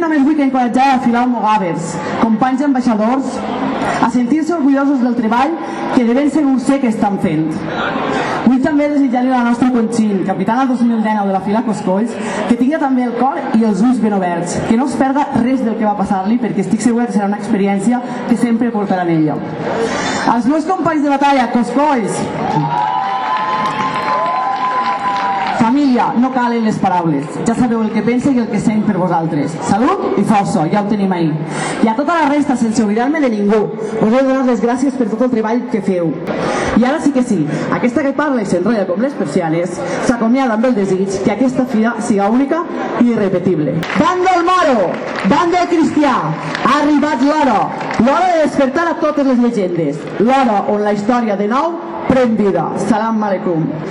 també us vull encoratjar a filar almogàvers, companys ambaixadors, a sentir-se orgullosos del treball que de ben segur sé que estan fent. Vull també desitjar-li a la nostra Conxin, capitana 2019 de la fila Coscolls, que tingui també el cor i els ulls ben oberts, que no es perda res del que va passar-li, perquè estic segura que serà una experiència que sempre portarà en ella. Als meus companys de batalla, Coscolls, família, no calen les paraules. Ja sabeu el que pensa i el que sent per vosaltres. Salut i força, ja ho tenim ahir. I a tota la resta, sense oblidar-me de ningú, us he de donar les gràcies per tot el treball que feu. I ara sí que sí, aquesta que parla i s'enrotlla com les persianes, s'acomiada amb el desig que aquesta fira siga única i irrepetible. Bàndol moro, bàndol cristià, ha arribat l'hora. L'hora de despertar a totes les llegendes. L'hora on la història de nou pren vida. Salam aleikum.